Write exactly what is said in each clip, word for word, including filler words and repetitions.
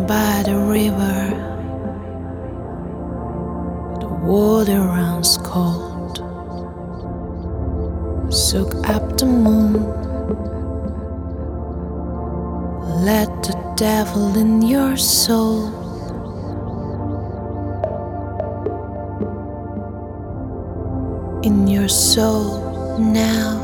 by the river, the water runs cold. Soak up the moon, let the devil in your soul. In your soul now.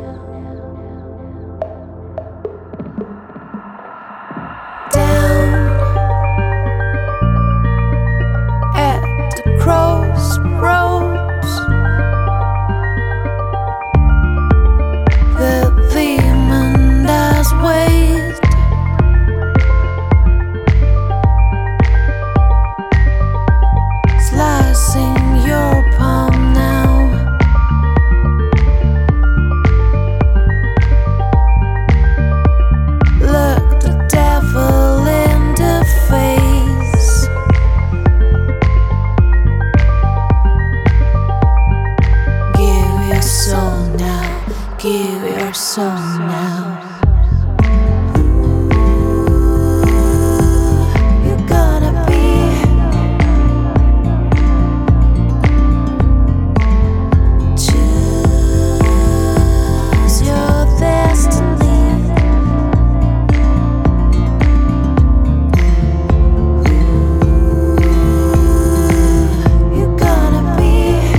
Give your soul now. You're gonna be choose your destiny. You're gonna be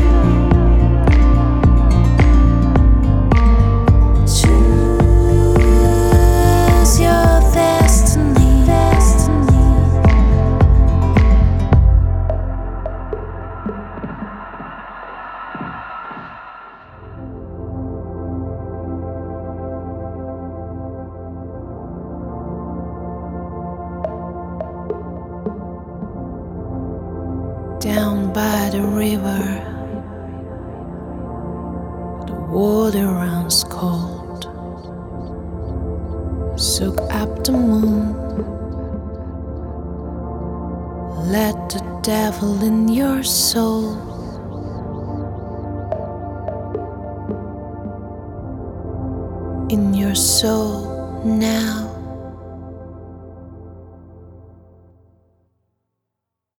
down by the river, the water runs cold. Soak up the moon, let the devil in your soul. In your soul now.